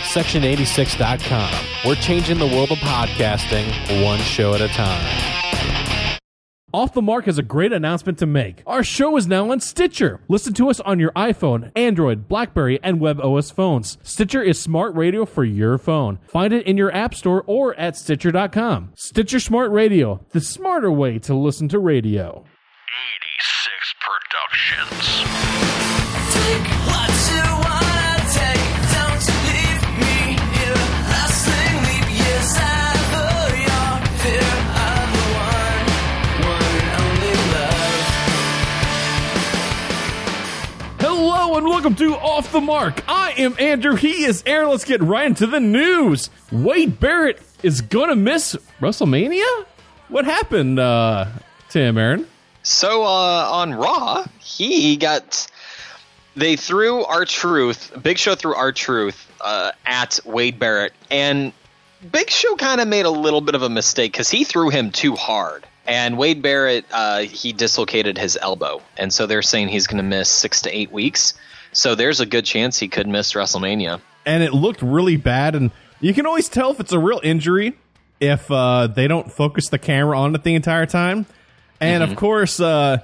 Section86.com. We're changing the world of podcasting one show at a time. Off the Mark has a great announcement to make. Our show is now on Stitcher. Listen to us on your iPhone, Android, BlackBerry, and WebOS phones. Stitcher is smart radio for your phone. Find it in your app store or at Stitcher.com. Stitcher Smart Radio, the smarter way to listen to radio. 86 Productions. Take what you wanna take. Don't leave me here. Lasting leap years ever your fear of the one and only love. Hello and welcome to Off the Mark. I am Andrew. He is Aaron. Let's get right into the news. Wade Barrett is gonna miss WrestleMania? What happened to him, Aaron? So on Raw, they threw R-Truth, Big Show threw R-Truth at Wade Barrett, and Big Show kind of made a little bit of a mistake because he threw him too hard. And Wade Barrett, he dislocated his elbow, and so they're saying he's going to miss 6 to 8 weeks. So there's a good chance he could miss WrestleMania. And it looked really bad, and you can always tell if it's a real injury if they don't focus the camera on it the entire time. And of course,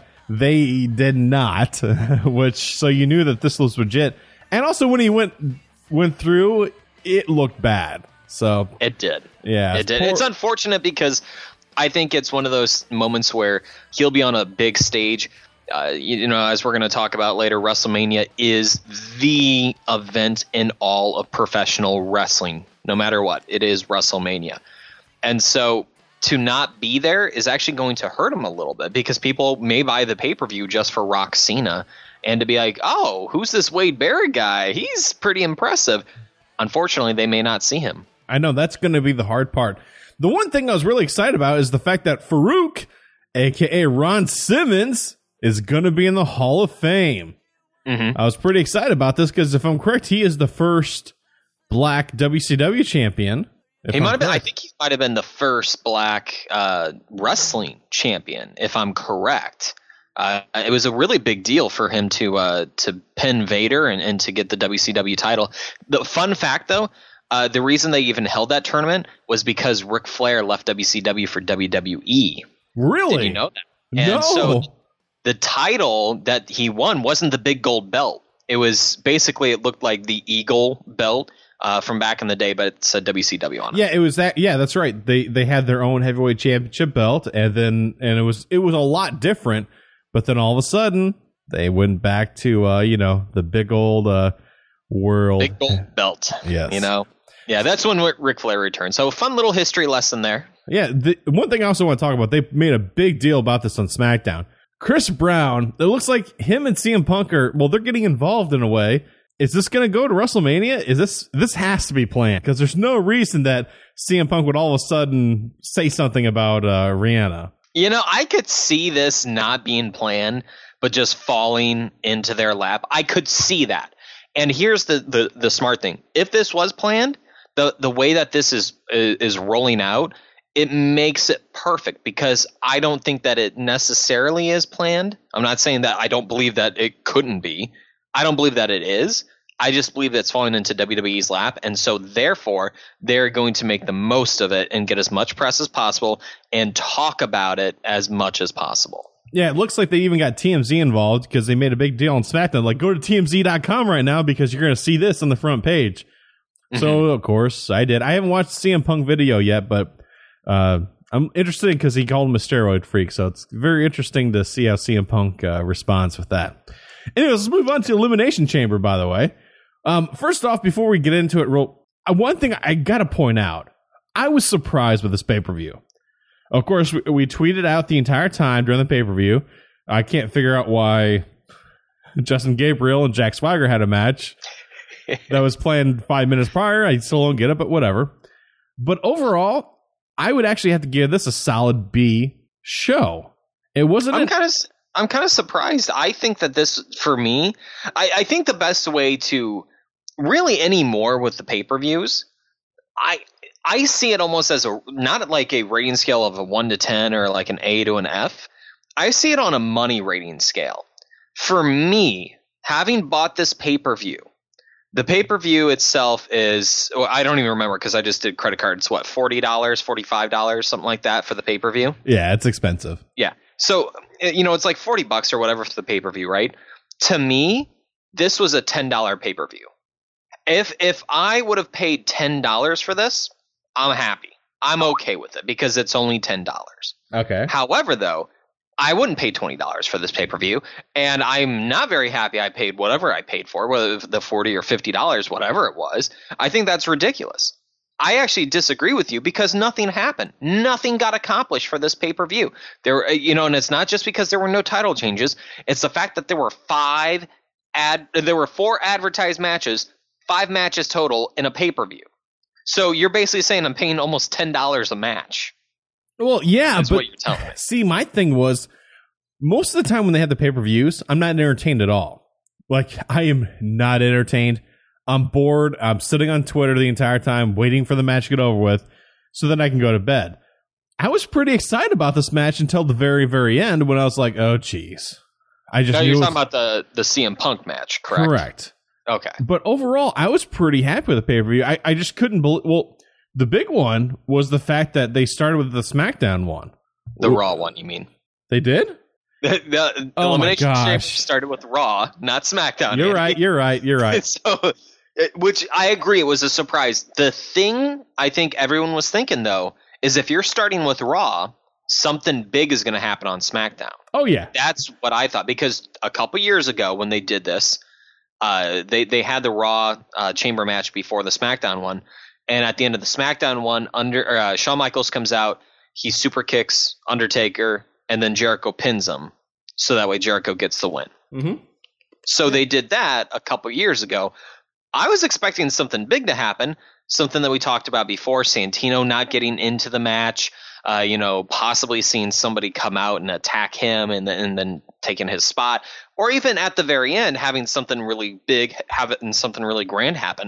they did not, which so you knew that this was legit. And also, when he went through, it looked bad. So It did. Yeah, It did. It's unfortunate because I think it's one of those moments where he'll be on a big stage. As we're going to talk about later, WrestleMania is the event in all of professional wrestling. No matter what, it is WrestleMania. And so to not be there is actually going to hurt him a little bit because people may buy the pay-per-view just for Rock Cena and to be like, oh, who's this Wade Barrett guy? He's pretty impressive. Unfortunately, they may not see him. I know that's going to be the hard part. The one thing I was really excited about is the fact that Farouk, a.k.a. Ron Simmons, is going to be in the Hall of Fame. Mm-hmm. I was pretty excited about this because if I'm correct, he is the first black WCW champion. He might have been. I think he might have been the first black wrestling champion, if I'm correct. It was a really big deal for him to pin Vader and to get the WCW title. The fun fact, though, the reason they even held that tournament was because Ric Flair left WCW for WWE. Really? Did you know that? And no. So the title that he won wasn't the big gold belt. It was basically, it looked like the Eagle belt. From back in the day, but it said WCW on it. Yeah, it was that. Yeah, that's right. They had their own heavyweight championship belt, and it was a lot different. But then all of a sudden, they went back to the big old world big gold belt. Yes, yeah, that's when Ric Flair returned. So fun little history lesson there. Yeah, one thing I also want to talk about. They made a big deal about this on SmackDown. Chris Brown. It looks like him and CM Punk they're getting involved in a way. Is this going to go to WrestleMania? This has to be planned because there's no reason that CM Punk would all of a sudden say something about Rihanna. I could see this not being planned, but just falling into their lap. I could see that. And here's the smart thing: if this was planned, the way that this is rolling out, it makes it perfect because I don't think that it necessarily is planned. I'm not saying that I don't believe that it couldn't be. I don't believe that it is. I just believe that it's falling into WWE's lap, and so therefore they're going to make the most of it and get as much press as possible and talk about it as much as possible. Yeah, it looks like they even got TMZ involved because they made a big deal on SmackDown. Like, go to TMZ.com right now because you're going to see this on the front page. Mm-hmm. So, of course, I did. I haven't watched the CM Punk video yet, but I'm interested because he called him a steroid freak, so it's very interesting to see how CM Punk responds with that. Anyways, let's move on to Elimination Chamber, by the way. First off, before we get into it, one thing I got to point out. I was surprised with this pay-per-view. Of course, we tweeted out the entire time during the pay-per-view. I can't figure out why Justin Gabriel and Jack Swagger had a match that was planned 5 minutes prior. I still don't get it, but whatever. But overall, I would actually have to give this a solid B show. It wasn't. I'm kind of surprised. I think that this, for me, I think the best way to really anymore with the pay-per-views, I see it almost as not like a rating scale of a 1 to 10 or like an A to an F. I see it on a money rating scale. For me, having bought this pay-per-view, The pay-per-view itself is, well, I don't even remember because I just did credit cards, what, $40, $45, something like that for the pay-per-view? Yeah, it's expensive. Yeah. So, it's like $40 or whatever for the pay-per-view, right? To me, this was a $10 pay-per-view. If I would have paid $10 for this, I'm happy. I'm okay with it because it's only $10. Okay. However, though, I wouldn't pay $20 for this pay-per-view, and I'm not very happy I paid whatever I paid for, whether the $40 or $50, whatever it was. I think that's ridiculous. I actually disagree with you because nothing happened. Nothing got accomplished for this pay-per-view. There, and it's not just because there were no title changes. It's the fact that there were 4 advertised matches, 5 matches total in a pay-per-view. So you're basically saying I'm paying almost $10 a match. Well, yeah, That's but what you're telling me. see, my thing was most of the time when they had the pay-per-views, I'm not entertained at all. Like, I am not entertained. I'm bored. I'm sitting on Twitter the entire time waiting for the match to get over with so that I can go to bed. I was pretty excited about this match until the very, very end when I was like, oh, jeez. I just Now knew you're it was- talking about the CM Punk match, correct? Correct. Okay. But overall, I was pretty happy with the pay-per-view. I just couldn't believe... Well, the big one was the fact that they started with the SmackDown one. The Raw one, you mean? They did? The Oh my Elimination Chamber gosh. started with Raw, not SmackDown. You're Andy. right. You're right. So, which I agree, it was a surprise. The thing I think everyone was thinking, though, is if you're starting with Raw, something big is going to happen on SmackDown. Oh, yeah. That's what I thought, because a couple years ago when they did this, they had the Raw Chamber match before the SmackDown one. And at the end of the SmackDown one, Shawn Michaels comes out, he super kicks Undertaker, and then Jericho pins him. So that way Jericho gets the win. Mm-hmm. So they did that a couple years ago. I was expecting something big to happen, something that we talked about before, Santino not getting into the match, possibly seeing somebody come out and attack him and then taking his spot, or even at the very end having something really big, having something really grand happen.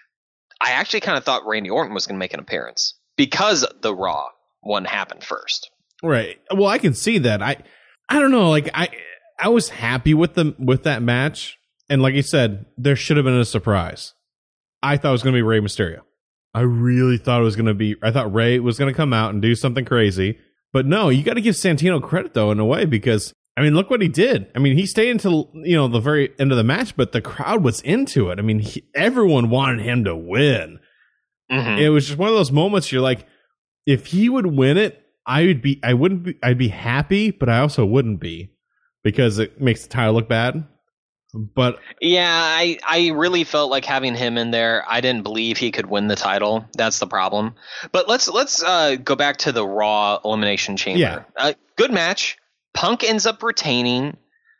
I actually kind of thought Randy Orton was going to make an appearance because the Raw one happened first. Right. Well, I can see that. I don't know. Like I was happy with that match, and like you said, there should have been a surprise. I thought it was going to be Rey Mysterio. I really thought it was going to be. I thought Rey was going to come out and do something crazy, but no. You got to give Santino credit though, in a way, because I mean, look what he did. I mean, he stayed until the very end of the match, but the crowd was into it. I mean, everyone wanted him to win. Mm-hmm. It was just one of those moments. You're like, if he would win it, I'd be happy, but I also wouldn't be, because it makes the title look bad. But yeah, I really felt like having him in there. I didn't believe he could win the title. That's the problem. But let's go back to the Raw Elimination Chamber. Yeah. Good match. Punk ends up retaining,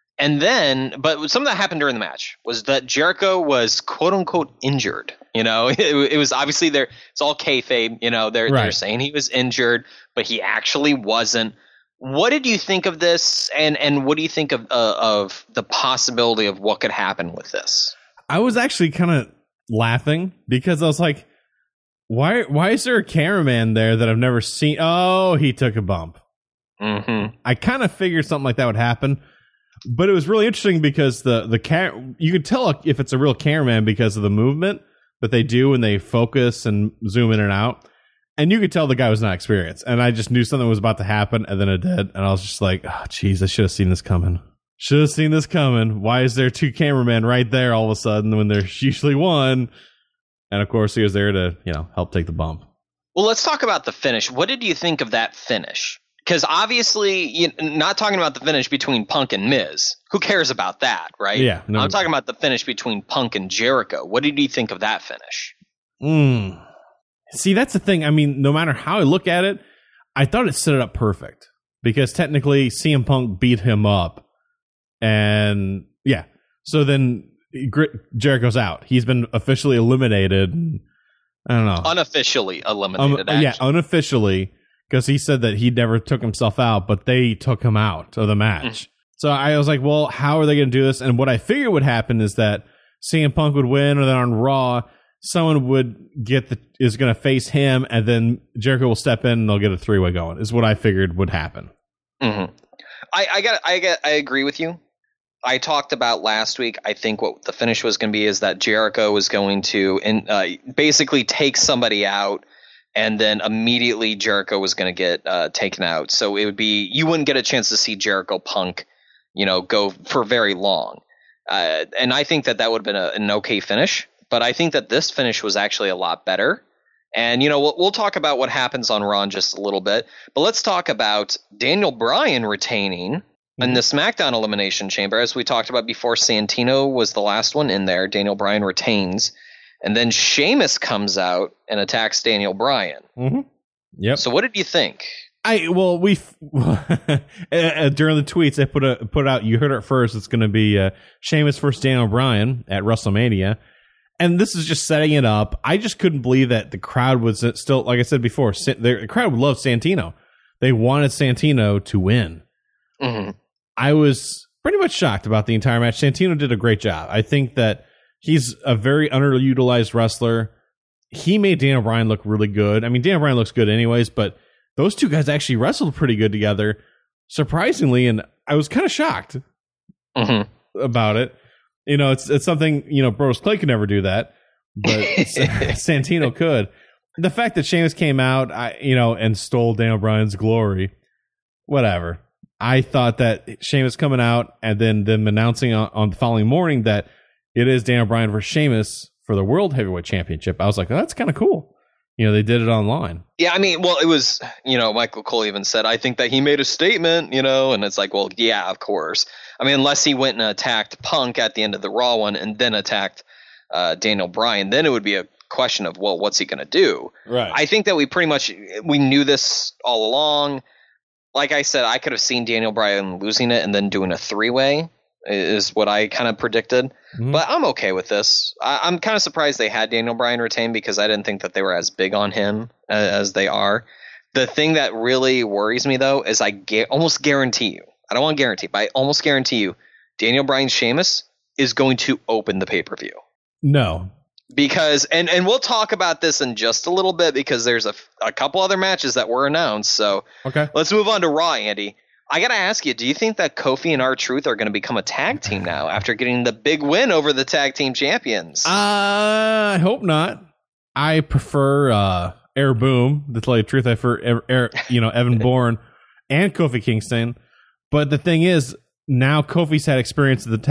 but something that happened during the match was that Jericho was quote unquote injured. It was obviously there. It's all kayfabe. They're saying he was injured, but he actually wasn't. What did you think of this, and what do you think of the possibility of what could happen with this? I was actually kind of laughing because I was like, why is there a cameraman there that I've never seen? Oh, he took a bump. Mm-hmm. I kind of figured something like that would happen, but it was really interesting because you could tell if it's a real cameraman because of the movement that they do when they focus and zoom in and out. And you could tell the guy was not experienced. And I just knew something was about to happen, and then it did. And I was just like, oh, geez, I should have seen this coming. Why is there 2 cameramen right there all of a sudden when there's usually one? And of course, he was there to, help take the bump. Well, let's talk about the finish. What did you think of that finish? Because obviously, not talking about the finish between Punk and Miz. Who cares about that, right? Yeah. No. I'm talking about the finish between Punk and Jericho. What did you think of that finish? See, that's the thing. I mean, no matter how I look at it, I thought it set it up perfect. Because technically, CM Punk beat him up. And, yeah. So then Jericho's out. He's been officially eliminated. I don't know. Unofficially eliminated, actually. Yeah, unofficially. Because he said that he never took himself out, but they took him out of the match. So I was like, well, how are they going to do this? And what I figured would happen is that CM Punk would win, or then on Raw, someone is going to face him, and then Jericho will step in and they'll get a 3-way going, is what I figured would happen. Mm-hmm. I agree with you. I talked about last week, I think what the finish was going to be is that Jericho was going to basically take somebody out, and then immediately Jericho was going to get taken out. So it would be, you wouldn't get a chance to see Jericho Punk, go for very long. And I think that would have been an okay finish, but I think that this finish was actually a lot better. And, we'll talk about what happens on Raw in just a little bit, but let's talk about Daniel Bryan retaining in the SmackDown Elimination Chamber. As we talked about before, Santino was the last one in there. Daniel Bryan retains. And then Sheamus comes out and attacks Daniel Bryan. Mm-hmm. Yep. So what did you think? We during the tweets I put out, you heard it first, it's going to be Sheamus versus Daniel Bryan at WrestleMania. And this is just setting it up. I just couldn't believe that the crowd was still, like I said before, the crowd would love Santino. They wanted Santino to win. Mm-hmm. I was pretty much shocked about the entire match. Santino did a great job. I think that he's a very underutilized wrestler. He made Daniel Bryan look really good. I mean, Daniel Bryan looks good anyways, but those two guys actually wrestled pretty good together, surprisingly, and I was kind of shocked about it. It's something, Brodus Clay could never do that, but Santino could. The fact that Sheamus came out, and stole Daniel Bryan's glory, whatever. I thought that Sheamus coming out and then them announcing on the following morning that it is Daniel Bryan versus Sheamus for the World Heavyweight Championship, I was like, oh, that's kind of cool. They did it online. Yeah, I mean, well, it was, Michael Cole even said, I think that he made a statement, and it's like, well, yeah, of course. I mean, unless he went and attacked Punk at the end of the Raw one and then attacked Daniel Bryan, then it would be a question of, well, what's he going to do? Right. I think that we knew this all along. Like I said, I could have seen Daniel Bryan losing it and then doing a three-way is what I kind of predicted. Mm-hmm. But I'm okay with this. I'm kind of surprised they had Daniel Bryan retain because I didn't think that they were as big on him as they are. The thing that really worries me, though, is almost guarantee you. I don't want to guarantee, but I almost guarantee you Daniel Bryan Sheamus is going to open the pay-per-view. No. Because, and we'll talk about this in just a little bit because there's a couple other matches that were announced. So okay, let's move on to Raw, Andy. I got to ask you, do you think that Kofi and R-Truth are going to become a tag team now after getting the big win over the tag team champions? I hope not. I prefer Air Boom, to tell you the truth. I prefer Evan Bourne and Kofi Kingston. But the thing is, now Kofi's had experience as the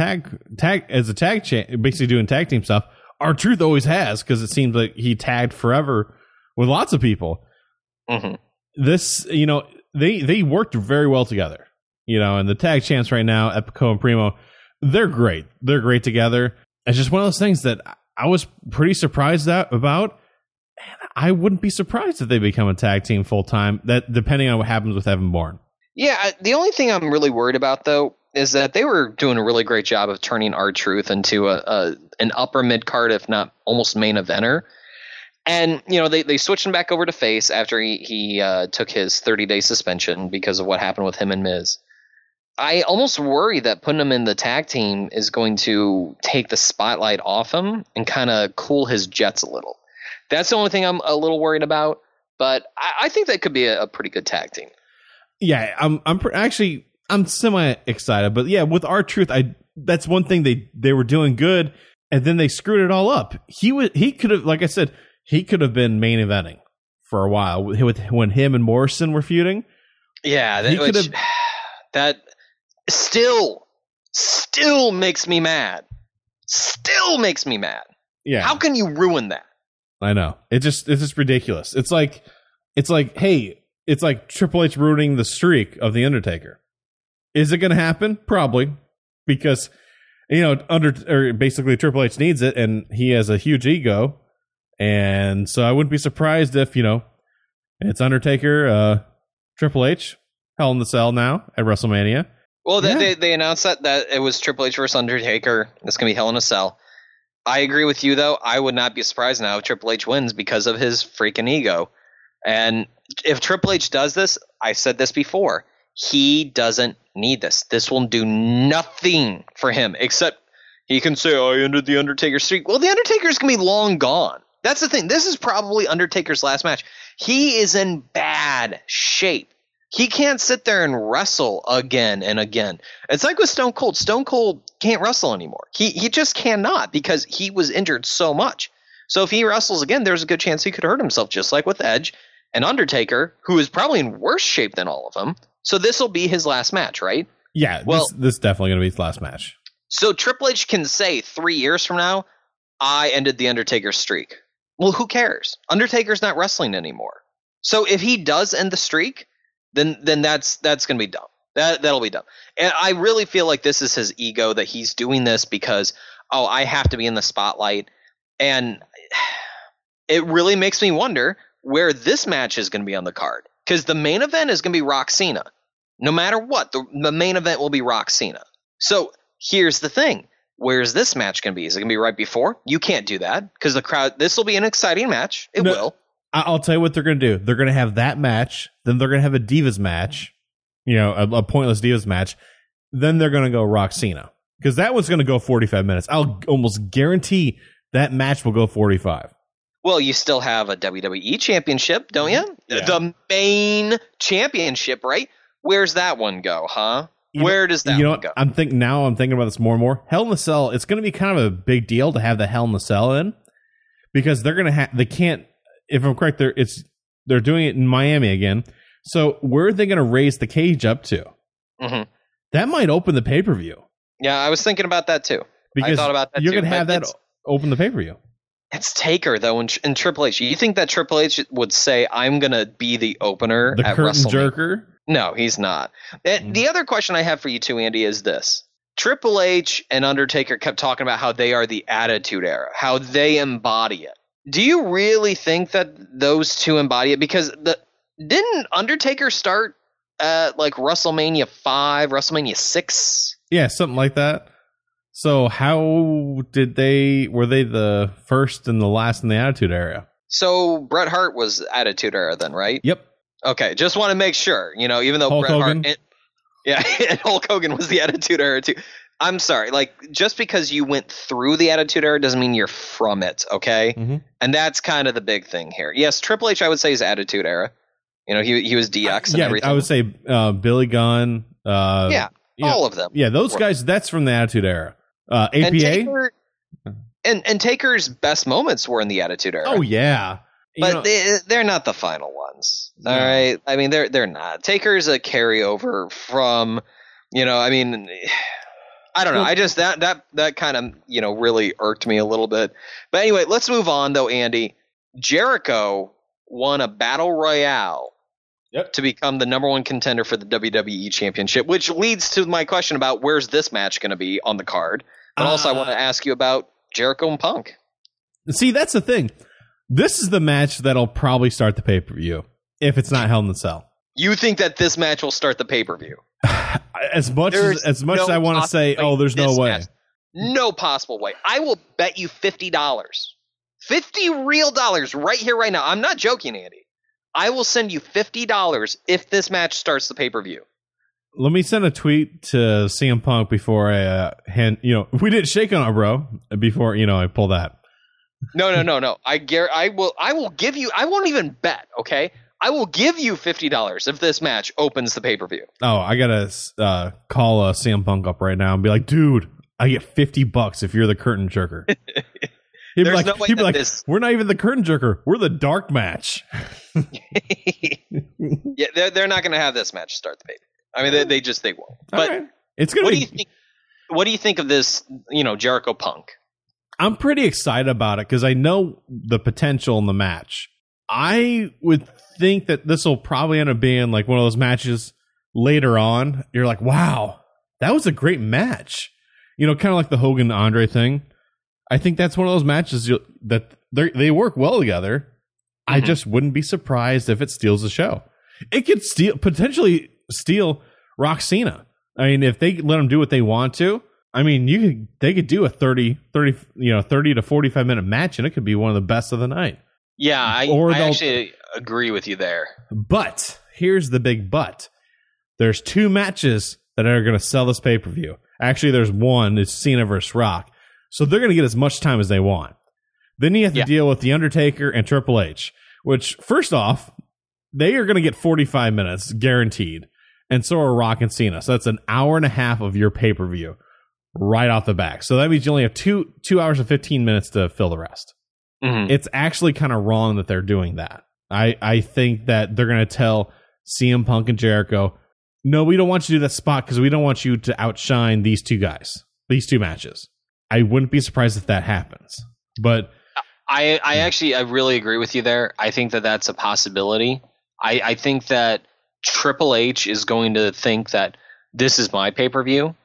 tag basically doing tag team stuff. R-Truth always has, because it seems like he tagged forever with lots of people. Mm-hmm. This, they worked very well together. And the tag champs right now, Epico and Primo, they're great. They're great together. It's just one of those things that I was pretty surprised about. And I wouldn't be surprised if they become a tag team full time. That depending on what happens with Evan Bourne. Yeah, the only thing I'm really worried about though is that they were doing a really great job of turning R-Truth into an upper mid card, if not almost main eventer. And they switched him back over to face after he took his 30-day suspension because of what happened with him and Miz. I almost worry that putting him in the tag team is going to take the spotlight off him and kind of cool his jets a little. That's the only thing I'm a little worried about. But I think that could be a pretty good tag team. Yeah, I'm semi excited, but yeah, with R-Truth, that's one thing they were doing good, and then they screwed it all up. He could have, like I said, he could have been main eventing for a while when him and Morrison were feuding. Yeah, that still makes me mad. Still makes me mad. Yeah, how can you ruin that? I know it's just ridiculous. It's like hey. It's like Triple H ruining the streak of The Undertaker. Is it going to happen? Probably. Because, basically Triple H needs it, and he has a huge ego. And so I wouldn't be surprised if, it's Undertaker, Triple H, Hell in the Cell now at WrestleMania. Well, they announced that it was Triple H versus Undertaker. It's going to be Hell in a Cell. I agree with you, though. I would not be surprised now if Triple H wins because of his freaking ego. And if Triple H does this, I said this before, he doesn't need this. This will do nothing for him except he can say, I ended the Undertaker streak. Well, the Undertaker's going to be long gone. That's the thing. This is probably Undertaker's last match. He is in bad shape. He can't sit there and wrestle again and again. It's like with Stone Cold. Stone Cold can't wrestle anymore. He just cannot because he was injured so much. So if he wrestles again, there's a good chance he could hurt himself, just like with Edge and Undertaker, who is probably in worse shape than all of them. So this will be his last match, right? Yeah, Well- this is definitely going to be his last match. So Triple H can say 3 years from now, I ended the Undertaker streak. Well, who cares? Undertaker's not wrestling anymore. So if he does end the streak, then that's going to be dumb. That'll be dumb. And I really feel like this is his ego that he's doing this because, oh, I have to be in the spotlight. And it really makes me wonder where this match is going to be on the card. Because the main event is going to be Rock Cena. No matter what, the main event will be Rock Cena. So here's the thing. Where's this match going to be? Is it going to be right before? You can't do that because the crowd, this will be an exciting match. It will. I'll tell you what they're going to do. They're going to have that match. Then they're going to have a Divas match. You know, a pointless Divas match. Then they're going to go Rock Cena. Because that one's going to go 45 minutes. I'll almost guarantee that match will go 45. Well, you still have a WWE championship, don't you? Yeah. The main championship, right? Where's that one go, huh? Where does that one go? I'm thinking about this more and more. Hell in the Cell, it's going to be kind of a big deal to have the Hell in the Cell in. Because they're going to they can't, if I'm correct, they're doing it in Miami again. So where are they going to raise the cage up to? Mm-hmm. That might open the pay-per-view. Yeah, I was thinking about that too. Because I thought about that you're too. going to have but that open the pay-per-view. It's Taker, though, in Triple H. You think that Triple H would say, I'm going to be the opener The at curtain WrestleMania? jerker? No, he's not. The other question I have for you too, Andy, is this. Triple H and Undertaker kept talking about how they are the Attitude Era, how they embody it. Do you really think that those two embody it? Because didn't Undertaker start at like WrestleMania 5, WrestleMania 6? Yeah, something like that. So how were they the first and the last in the Attitude Era? So Bret Hart was Attitude Era then, right? Yep. Okay, just want to make sure, even though Hulk Bret Hogan? Hart, and Hulk Hogan was the Attitude Era too. I'm sorry, like just because you went through the Attitude Era doesn't mean you're from it, okay? Mm-hmm. And that's kind of the big thing here. Yes, Triple H, I would say, is Attitude Era. He was DX and everything. I would say Billy Gunn. All of them. Yeah, those guys, that's from the Attitude Era. APA? And Taker's best moments were in the Attitude Era. Oh, yeah. But they're not the final ones. No. All right. I mean, they're not. Taker's a carryover from, I don't know. I just that kind of really irked me a little bit. But anyway, let's move on though, Andy. Jericho won a battle royale to become the number one contender for the WWE Championship, which leads to my question about where's this match going to be on the card. But also, I want to ask you about Jericho and Punk. See, that's the thing. This is the match that'll probably start the pay-per-view if it's not Hell in the Cell. You think that this match will start the pay-per-view? As much as I want to say, there's no way. No possible way. I will bet you $50. 50 real dollars right here, right now. I'm not joking, Andy. I will send you $50 if this match starts the pay-per-view. Let me send a tweet to CM Punk before I we didn't shake on it, bro. Before I pull that. No. I will give you. I won't even bet. Okay, I will give you $50 if this match opens the pay-per-view. Oh, I gotta call CM Punk up right now and be like, dude, I get $50 if you're the curtain jerker. He'd There's be no way like, that this. we're not even the curtain jerker. We're the dark match. Yeah, they're not going to have this match start the pay-per-view. I mean, they won't. But right. It's gonna what be. do you think? What do you think of this? Jericho Punk. I'm pretty excited about it because I know the potential in the match. I would think that this will probably end up being like one of those matches later on. You're like, wow, that was a great match. Kind of like the Hogan Andre thing. I think that's one of those matches that they work well together. Mm-hmm. I just wouldn't be surprised if it steals the show. It could potentially steal Rock Cena. I mean, if they let them do what they want to, I mean, they could do a 30 to 45 minute match, and it could be one of the best of the night. Yeah, I actually agree with you there. But here's the big but. There's two matches that are going to sell this pay-per-view. Actually, there's one. It's Cena versus Rock. So they're going to get as much time as they want. Then you have to deal with The Undertaker and Triple H, which, first off, they are going to get 45 minutes guaranteed. And so are Rock and Cena. So that's an hour and a half of your pay-per-view right off the back. So that means you only have 2 hours and 15 minutes to fill the rest. Mhm. It's actually kind of wrong that they're doing that. I think that they're going to tell CM Punk and Jericho, no, we don't want you to do that spot because we don't want you to outshine these two guys, these two matches. I wouldn't be surprised if that happens. But I really agree with you there. I think that that's a possibility. I think that Triple H is going to think that this is my pay-per-view.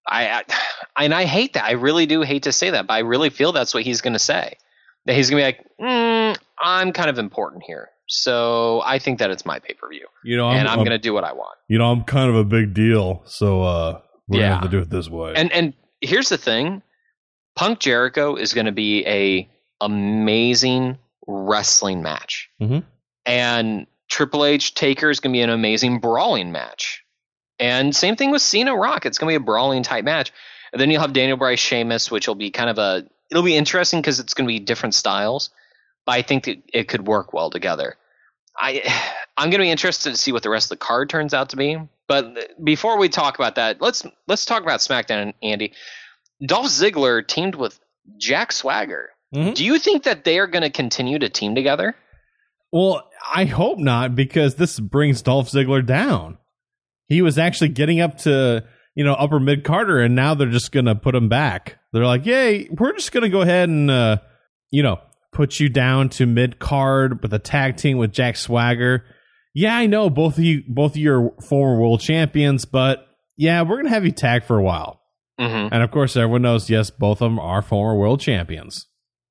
And I hate that. I really do hate to say that, but I really feel that's what he's going to say. That he's going to be like, I'm kind of important here. So I think that it's my pay-per-view. I'm going to do what I want. I'm kind of a big deal. So we're going to have to do it this way. And here's the thing. Punk Jericho is going to be a amazing wrestling match. Mhm. And Triple H Taker is going to be an amazing brawling match. And same thing with Cena Rock. It's going to be a brawling type match. And then you'll have Daniel Bryan Sheamus, which will be kind of it'll be interesting because it's going to be different styles. But I think it could work well together. I'm going to be interested to see what the rest of the card turns out to be. But before we talk about that, let's talk about SmackDown, Andy. Dolph Ziggler teamed with Jack Swagger. Mhm. Do you think that they are going to continue to team together? Well, I hope not, because this brings Dolph Ziggler down. He was actually getting up to, upper mid Carter, and now they're just going to put him back. They're like, yay, we're just going to go ahead and, put you down to mid card with a tag team with Jack Swagger. Yeah, I know both of you are former world champions, but yeah, we're going to have you tag for a while. Mm-hmm. And of course, everyone knows, yes, both of them are former world champions.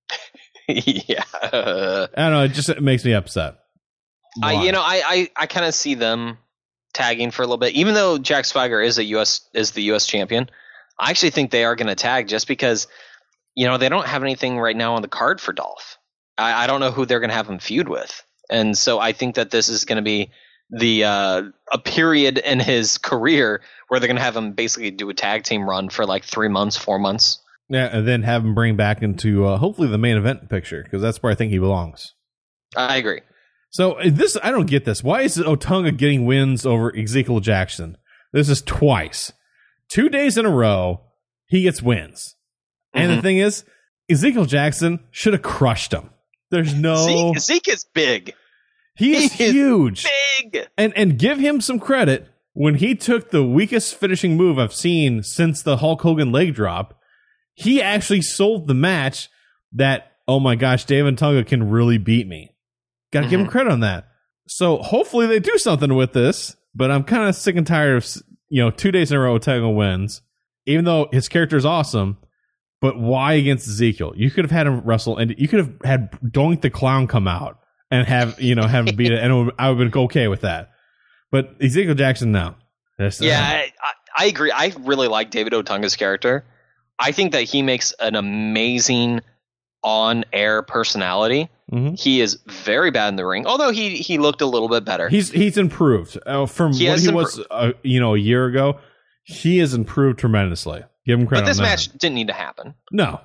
Yeah. I don't know, it makes me upset. Why? I kind of see them tagging for a little bit, even though Jack Swagger is the U.S. champion. I actually think they are going to tag just because, they don't have anything right now on the card for Dolph. I don't know who they're going to have him feud with. And so I think that this is going to be a period in his career where they're going to have him basically do a tag team run for like 3 months, 4 months. Yeah, and then have him bring back into hopefully the main event picture, because that's where I think he belongs. I agree. So I don't get this. Why is Otunga getting wins over Ezekiel Jackson? This is twice. 2 days in a row, he gets wins. And the thing is, Ezekiel Jackson should have crushed him. There's no... Zeke is big. He is huge. Big. And give him some credit. When he took the weakest finishing move I've seen since the Hulk Hogan leg drop, he actually sold the match that, oh my gosh, Dave Otunga can really beat me. Got to give him credit on that. So hopefully they do something with this, but I'm kind of sick and tired of, 2 days in a row Otunga wins, even though his character is awesome. But why against Ezekiel? You could have had him wrestle, and you could have had Doink the Clown come out and have him beat it, and I would have been okay with that. But Ezekiel Jackson, no. I agree. I really like David Otunga's character. I think that he makes an amazing on-air personality. Mm-hmm. He is very bad in the ring, although he looked a little bit better. He's improved from what he was a year ago. He has improved tremendously. Give him credit. But this on that. match didn't need to happen. No,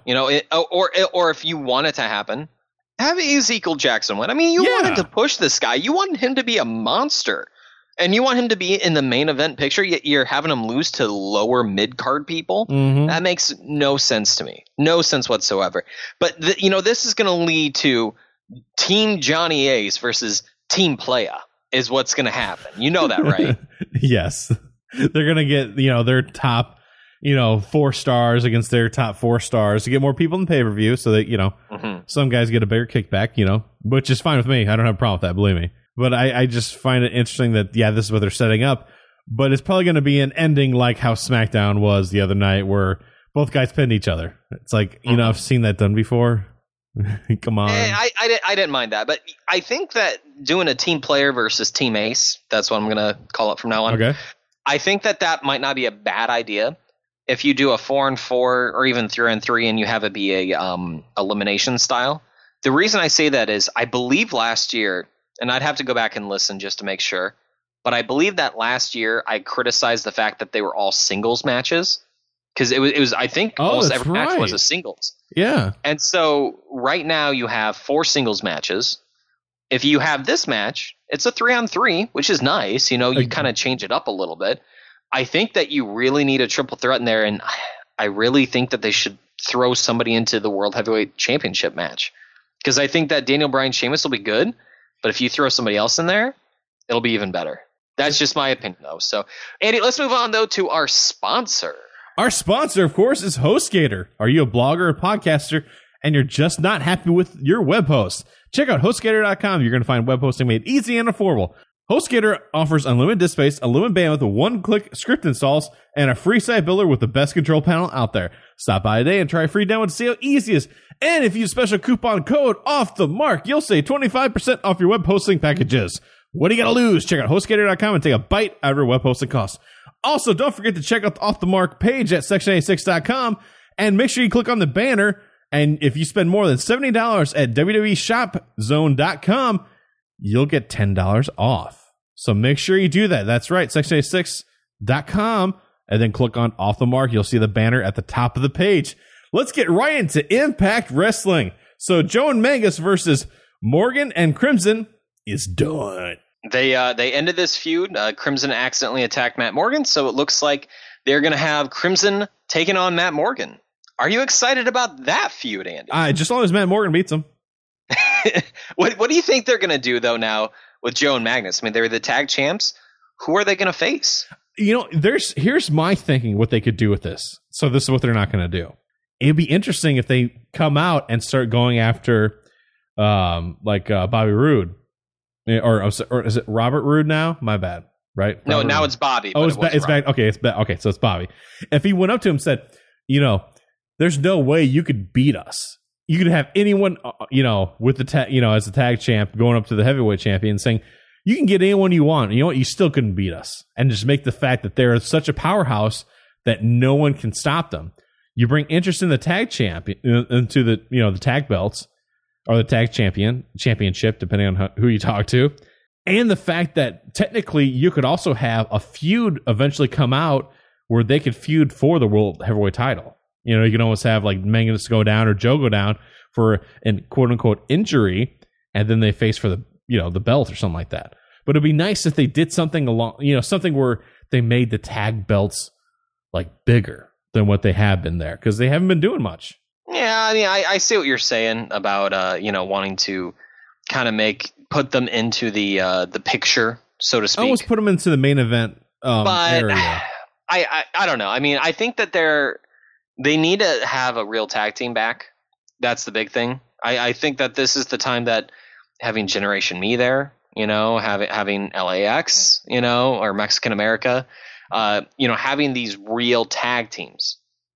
or if you want it to happen, have Ezekiel Jackson win. I mean, you wanted to push this guy. You wanted him to be a monster, and you want him to be in the main event picture. Yet you're having him lose to lower mid card people. Mm-hmm. That makes no sense to me. No sense whatsoever. But this is going to lead to Team Johnny Ace versus Team Playa is what's going to happen. You know that, right? Yes, they're going to get their top 4 stars against their top 4 stars to get more people in the pay-per-view, so that some guys get a bigger kickback, which is fine with me. I don't have a problem with that, believe me. But I just find it interesting that this is what they're setting up, but it's probably going to be an ending like how SmackDown was the other night, where both guys pinned each other. It's like I've seen that done before. Come on. I didn't mind that, but I think that doing a Team Player versus Team Ace, that's what I'm going to call it from now on. Okay. I think that might not be a bad idea. If you do a 4-4 or even 3-3 and you have it be a elimination style. The reason I say that is I believe last year, and I'd have to go back and listen just to make sure, but I believe that last year I criticized the fact that they were all singles matches, because it was I think almost every match was a singles. Yeah. And so right now you have 4 singles matches. If you have this match, it's a 3-on-3, which is nice. You know, you kind of change it up a little bit. I think that you really need a triple threat in there, and I really think that they should throw somebody into the World Heavyweight Championship match. Because I think that Daniel Bryan Sheamus will be good, but if you throw somebody else in there, it'll be even better. That's just my opinion, though. So, Andy, let's move on, though, to our sponsor. Our sponsor, of course, is HostGator. Are you a blogger or podcaster and you're just not happy with your web host? Check out HostGator.com. You're going to find web hosting made easy and affordable. HostGator offers unlimited disk space, unlimited bandwidth, one-click script installs, and a free site builder with the best control panel out there. Stop by today and try a free demo to see how easy it is. And if you use special coupon code OFFTHEMARK, you'll save 25% off your web hosting packages. What do you got to lose? Check out HostGator.com and take a bite out of your web hosting costs. Also, don't forget to check out the Off the Mark page at Section86.com and make sure you click on the banner. And if you spend more than $70 at WWEShopZone.com, you'll get $10 off. So make sure you do that. That's right, Section86.com, and then click on Off the Mark. You'll see the banner at the top of the page. Let's get right into Impact Wrestling. So Joe and Mangus versus Morgan and Crimson is done. They ended this feud. Crimson accidentally attacked Matt Morgan, so it looks like they're going to have Crimson taking on Matt Morgan. Are you excited about that feud, Andy? Just as long as Matt Morgan beats him. What do you think they're going to do, though, now with Joe and Magnus? I mean, they're the tag champs. Who are they going to face? You know, here's my thinking what they could do with this. So this is what they're not going to do. It'd be interesting if they come out and start going after Bobby Roode. Or is it Robert Roode now? My bad. Right? No, Robert now Roode. it's Bobby. Oh, it's back. Okay, it's back. Okay, so it's Bobby. If he went up to him and said, you know, there's no way you could beat us. You could have anyone, with the as the tag champ going up to the heavyweight champion saying, you can get anyone you want. You know what? You still couldn't beat us. And just make the fact that they're such a powerhouse that no one can stop them. You bring interest in the tag champ into the tag belts. Or the tag championship, depending on who you talk to. And the fact that technically you could also have a feud eventually come out where they could feud for the World Heavyweight title. You know, you can almost have like Mangus go down or Joe go down for an quote unquote injury, and then they face for the belt or something like that. But it'd be nice if they did something something where they made the tag belts like bigger than what they have been there, because they haven't been doing much. Yeah, I mean, I see what you're saying about wanting to kind of put them into the picture, so to speak. Almost put them into the main event area. I don't know. I mean, I think that they need to have a real tag team back. That's the big thing. I think that this is the time that having Generation Me there, having LAX, or Mexican America, having these real tag teams.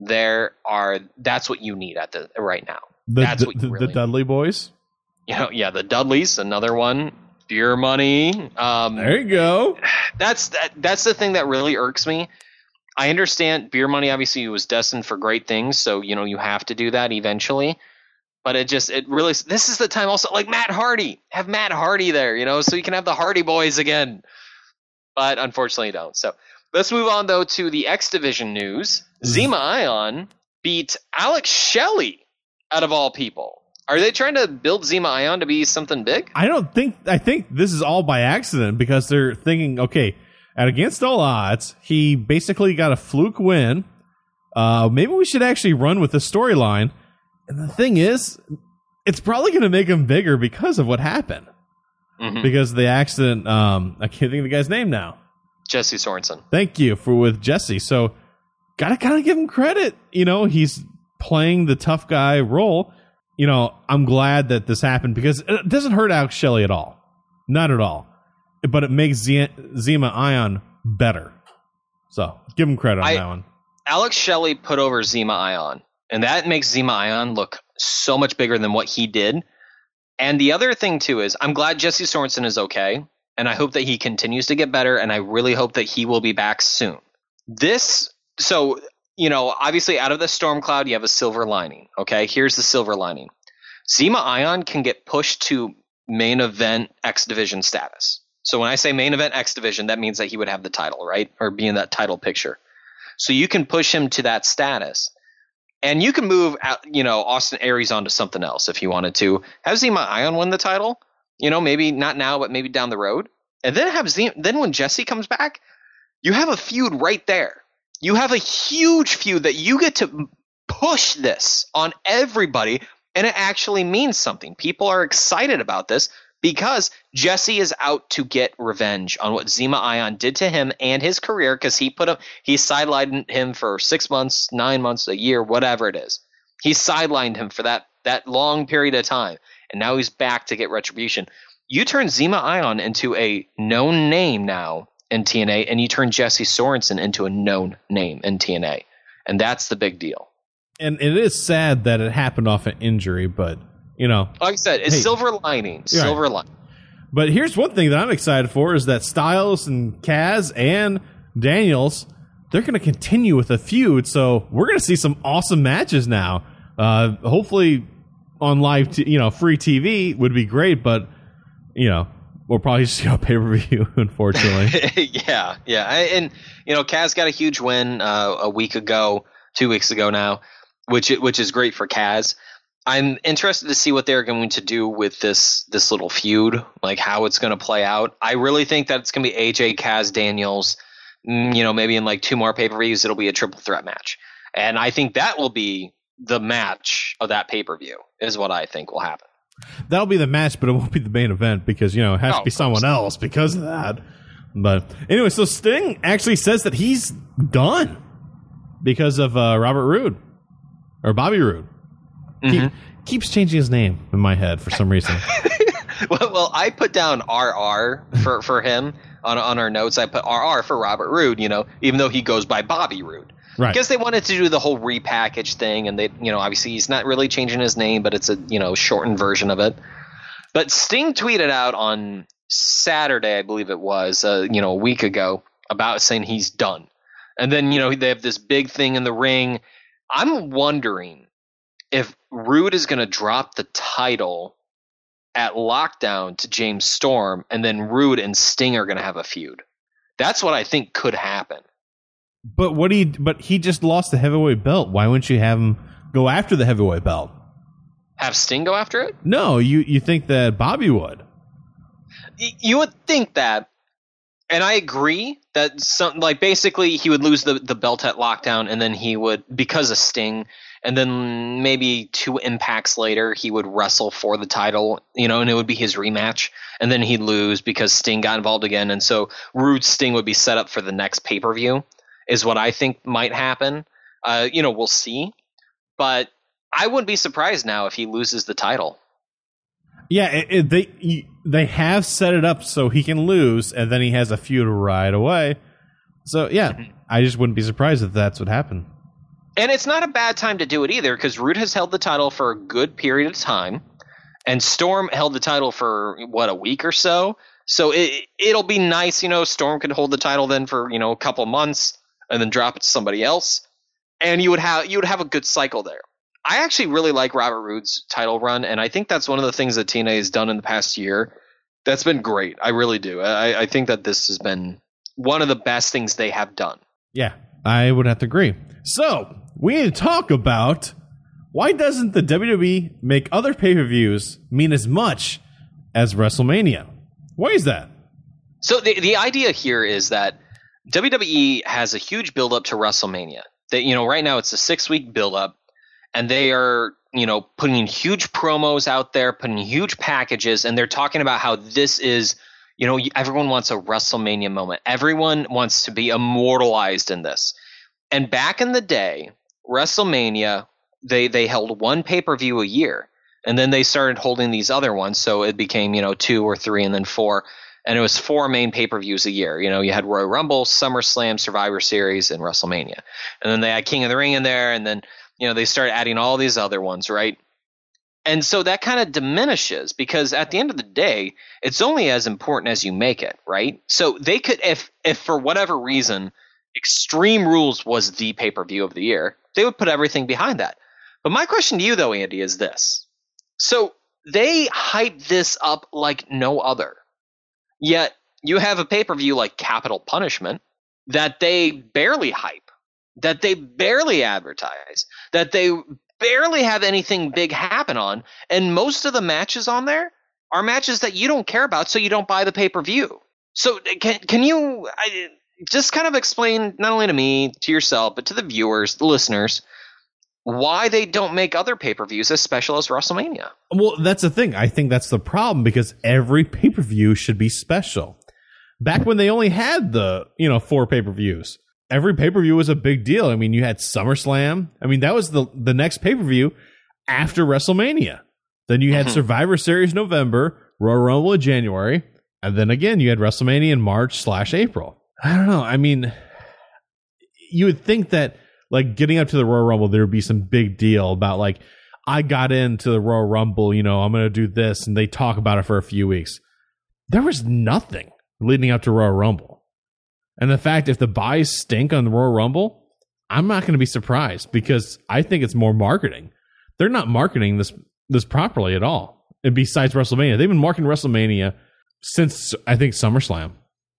That's what you need right now. That's what you really the Dudley Boys. The Dudleys, another one. Beer Money. There you go. That's the thing that really irks me. I understand Beer Money obviously was destined for great things, so you have to do that eventually. But this is the time also, like Matt Hardy. Have Matt Hardy there, so you can have the Hardy Boys again. But unfortunately you don't. So let's move on, though, to the X Division news. Zema Ion beat Alex Shelley, out of all people. Are they trying to build Zema Ion to be something big? I think this is all by accident, because they're thinking, okay, at against all odds, he basically got a fluke win. Maybe we should actually run with the storyline. And the thing is, it's probably going to make him bigger because of what happened. Mm-hmm. Because the accident, I can't think of the guy's name now. Jesse Sorensen. Thank you with Jesse. So, gotta kind of give him credit. He's playing the tough guy role. I'm glad that this happened, because it doesn't hurt Alex Shelley at all. Not at all. But it makes Zema Ion better. So, give him credit on that one. Alex Shelley put over Zema Ion, and that makes Zema Ion look so much bigger than what he did. And the other thing, too, is I'm glad Jesse Sorensen is okay. And I hope that he continues to get better, and I really hope that he will be back soon. Obviously out of the storm cloud, you have a silver lining. Okay, here's the silver lining. Zema Ion can get pushed to main event X Division status. So when I say main event X Division, that means that he would have the title, right? Or be in that title picture. So you can push him to that status. And you can move, Austin Aries onto something else if you wanted to. Have Zema Ion win the title. maybe not now, but maybe down the road. And then then when Jesse comes back, you have a feud right there. You have a huge feud that you get to push this on everybody, and it actually means something. People are excited about this because Jesse is out to get revenge on what Zema Ion did to him and his career, because he sidelined him for 6 months, 9 months, a year, whatever it is. He sidelined him for that long period of time, and now he's back to get retribution. You turn Zema Ion into a known name now in TNA, and you turn Jesse Sorensen into a known name in TNA, and that's the big deal. And it is sad that it happened off an injury, but like I said, it's silver lining. Silver lining. But here's one thing that I'm excited for is that Styles and Kaz and Daniels, they're going to continue with a feud. So we're going to see some awesome matches now. Hopefully on live, free TV would be great, but we'll probably just go pay-per-view, unfortunately. Yeah. And Kaz got a huge win a week ago, 2 weeks ago now, which is great for Kaz. I'm interested to see what they're going to do with this little feud, like how it's going to play out. I really think that it's going to be AJ, Kaz, Daniels. Maybe in like 2 more pay-per-views, it'll be a triple threat match. And I think that will be the match of that pay-per-view is what I think will happen. That'll be the match, but it won't be the main event because, it has to be someone else because of that. But anyway, so Sting actually says that he's done because of Robert Roode or Bobby Roode. Mm-hmm. Keeps changing his name in my head for some reason. well, I put down RR for him on our notes. I put RR for Robert Roode, even though he goes by Bobby Roode. Right. Because they wanted to do the whole repackage thing, and they, obviously he's not really changing his name, but it's a, shortened version of it. But Sting tweeted out on Saturday, I believe it was, a week ago, about saying he's done. And then, they have this big thing in the ring. I'm wondering if Roode is going to drop the title at Lockdown to James Storm, and then Roode and Sting are going to have a feud. That's what I think could happen. But he just lost the heavyweight belt. Why wouldn't you have him go after the heavyweight belt? Have Sting go after it? No, you think that Bobby would. You would think that, and I agree that basically he would lose the belt at Lockdown, and then he would, because of Sting, and then maybe 2 impacts later he would wrestle for the title, and it would be his rematch, and then he'd lose because Sting got involved again, and so Roode Sting would be set up for the next pay-per-view. Is what I think might happen. We'll see. But I wouldn't be surprised now if he loses the title. Yeah, they have set it up so he can lose, and then he has a feud right away. So, yeah, I just wouldn't be surprised if that's what happened. And it's not a bad time to do it either, because Roode has held the title for a good period of time, and Storm held the title for, a week or so. So it'll be nice, Storm could hold the title then for, a couple months, and then drop it to somebody else, and you would have a good cycle there. I actually really like Robert Roode's title run, and I think that's one of the things that TNA has done in the past year. That's been great. I really do. I think that this has been one of the best things they have done. Yeah, I would have to agree. So, we need to talk about why doesn't the WWE make other pay-per-views mean as much as WrestleMania? Why is that? So the idea here is that WWE has a huge build-up to WrestleMania. Right now it's a 6-week build-up, and they are, putting huge promos out there, putting huge packages, and they're talking about how this is, everyone wants a WrestleMania moment. Everyone wants to be immortalized in this. And back in the day, WrestleMania, they held 1 pay-per-view a year, and then they started holding these other ones, so it became, 2 or 3 and then 4. And it was 4 main pay-per-views a year. You had Royal Rumble, SummerSlam, Survivor Series, and WrestleMania. And then they had King of the Ring in there, and then, they started adding all these other ones, right? And so that kind of diminishes because at the end of the day, it's only as important as you make it, right? So they could, if for whatever reason, Extreme Rules was the pay-per-view of the year, they would put everything behind that. But my question to you, though, Andy, is this. So they hype this up like no other. Yet you have a pay-per-view like Capital Punishment that they barely hype, that they barely advertise, that they barely have anything big happen on, and most of the matches on there are matches that you don't care about, so you don't buy the pay-per-view. So can you just kind of explain, not only to me, to yourself, but to the viewers, the listeners, why they don't make other pay-per-views as special as WrestleMania? Well, that's the thing. I think that's the problem, because every pay-per-view should be special. Back when they only had the, 4 pay-per-views, every pay-per-view was a big deal. I mean, you had SummerSlam. I mean, that was the next pay-per-view after WrestleMania. Then you had Survivor Series November, Royal Rumble in January, and then again you had WrestleMania in March/April. I don't know. I mean, you would think that, like, getting up to the Royal Rumble, there would be some big deal about, like, I got into the Royal Rumble, I'm going to do this, and they talk about it for a few weeks. There was nothing leading up to Royal Rumble. And the fact, if the buys stink on the Royal Rumble, I'm not going to be surprised, because I think it's more marketing. They're not marketing this properly at all. And besides WrestleMania, they've been marketing WrestleMania since, I think, SummerSlam.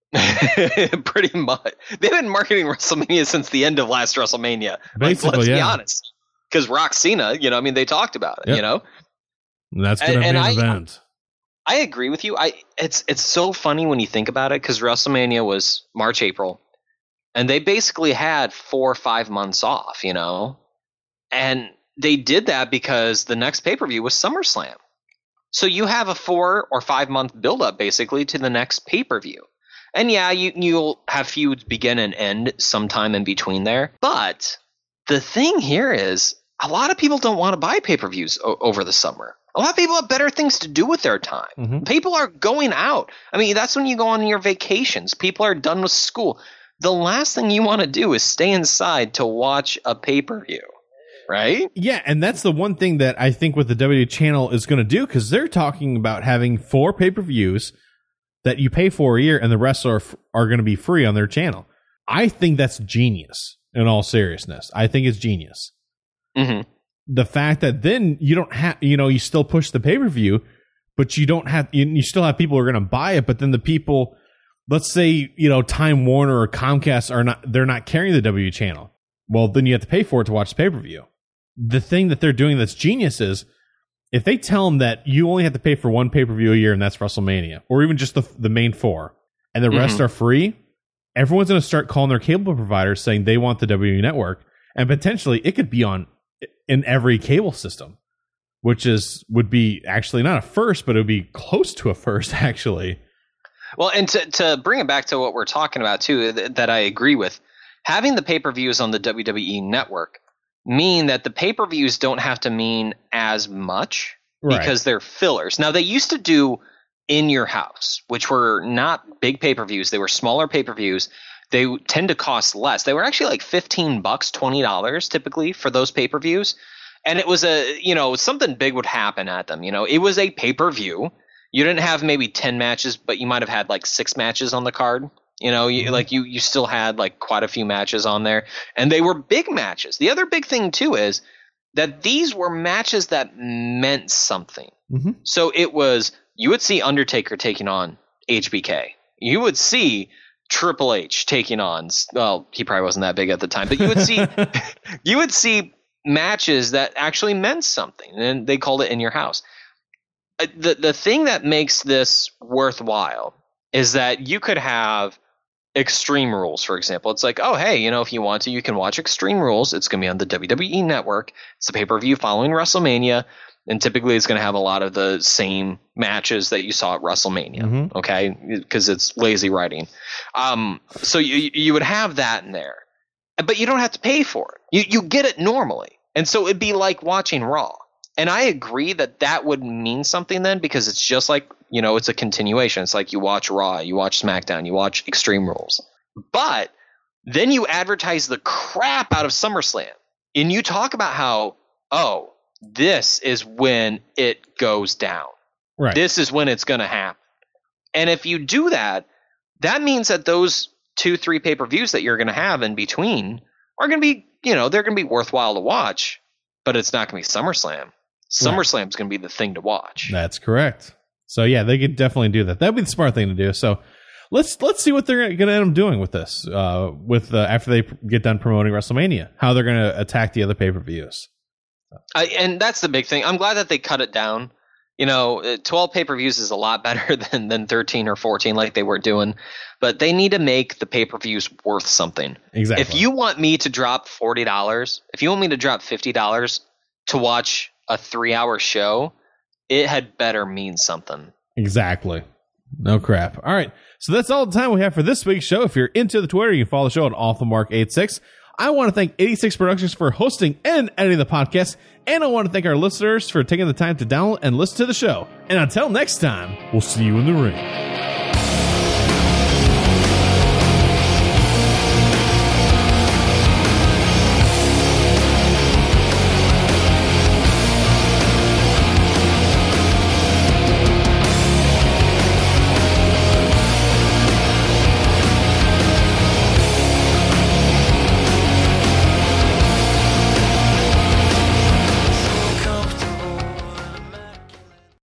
Pretty much. They've been marketing WrestleMania since the end of last WrestleMania. Basically, let's be honest. Because Rock Cena, they talked about it, And that's going to be an event. I agree with you. It's so funny when you think about it, because WrestleMania was March, April, and they basically had 4 or 5 months off, and they did that because the next pay-per-view was SummerSlam. So you have a 4 or 5 month build-up basically to the next pay-per-view. And yeah, you'll have feuds begin and end sometime in between there. But the thing here is, a lot of people don't want to buy pay-per-views over the summer. A lot of people have better things to do with their time. Mm-hmm. People are going out. I mean, that's when you go on your vacations. People are done with school. The last thing you want to do is stay inside to watch a pay-per-view, right? Yeah, and that's the one thing that I think what the WWE channel is going to do, because they're talking about having 4 pay-per-views that you pay for a year, and the rest are going to be free on their channel. I think that's genius, in all seriousness. I think it's genius. Mm-hmm. The fact that then you don't have, you still push the pay-per-view, but you don't have, you still have people who are going to buy it, but then the people, let's say, Time Warner or Comcast they're not carrying the WWE channel. Well, then you have to pay for it to watch the pay-per-view. The thing that they're doing that's genius is, if they tell them that you only have to pay for 1 pay-per-view a year, and that's WrestleMania, or even just the main 4, and the rest are free, everyone's going to start calling their cable providers saying they want the WWE Network, and potentially it could be in every cable system, which would be actually not a first, but it would be close to a first, actually. Well, and to bring it back to what we're talking about too, that I agree with, having the pay-per-views on the WWE Network mean that the pay-per-views don't have to mean as much, because they're fillers. Now, they used to do In Your House, which were not big pay-per-views. They were smaller pay-per-views. They tend to cost less. They were actually like $15, $20 typically for those pay-per-views. And it was something big would happen at them. It was a pay-per-view. You didn't have maybe 10 matches, but you might have had like 6 matches on the card. You still had like quite a few matches on there, and they were big matches. The other big thing too is that these were matches that meant something. Mm-hmm. So you would see Undertaker taking on HBK. You would see Triple H taking on, well, he probably wasn't that big at the time, but you would see matches that actually meant something, and they called it In Your House. The thing that makes this worthwhile is that you could have Extreme Rules, for example. It's like, oh, hey, if you want to, you can watch Extreme Rules. It's going to be on the WWE Network. It's a pay-per-view following WrestleMania, and typically it's going to have a lot of the same matches that you saw at WrestleMania, okay? Because it's lazy writing. So you would have that in there, but you don't have to pay for it. You get it normally, and so it'd be like watching Raw. And I agree that would mean something then, because it's just like, it's a continuation. It's like you watch Raw, you watch SmackDown, you watch Extreme Rules. But then you advertise the crap out of SummerSlam. And you talk about how, this is when it goes down. Right. This is when it's going to happen. And if you do that, that means that those 2-3 pay-per-views that you're going to have in between are going to be, they're going to be worthwhile to watch, but it's not going to be SummerSlam. SummerSlam's going to be the thing to watch. That's correct. So yeah, they could definitely do that. That'd be the smart thing to do. So let's see what they're going to end up doing with this. After they get done promoting WrestleMania, how they're going to attack the other pay-per-views. And that's the big thing. I'm glad that they cut it down. 12 pay-per-views is a lot better than 13 or 14 like they were doing, but they need to make the pay-per-views worth something. Exactly. If you want me to drop $40, if you want me to drop $50 to watch a 3-hour show, it had better mean something. Exactly. No crap. All right. So that's all the time we have for this week's show. If you're into the Twitter, you can follow the show at AwfulMark86. I want to thank 86 Productions for hosting and editing the podcast. And I want to thank our listeners for taking the time to download and listen to the show. And until next time, we'll see you in the ring.